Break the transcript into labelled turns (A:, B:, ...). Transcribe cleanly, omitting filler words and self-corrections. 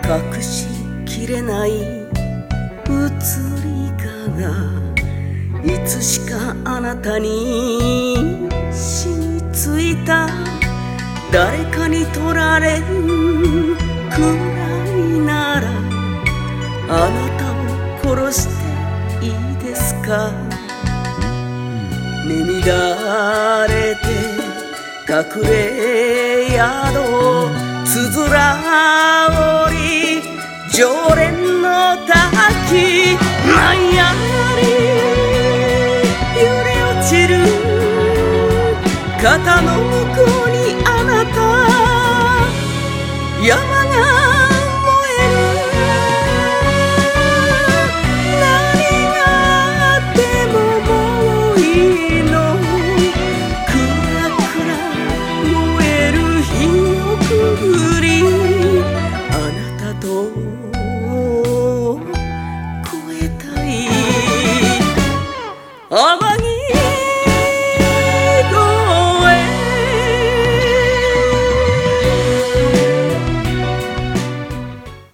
A: 隠しきれない移り香がいつしかあなたに染みついた。誰かに取られるくらいならあなたを殺していいですか。眠だれて隠れ宿つづら折り常連の滝舞い上がり揺れ落ちる肩の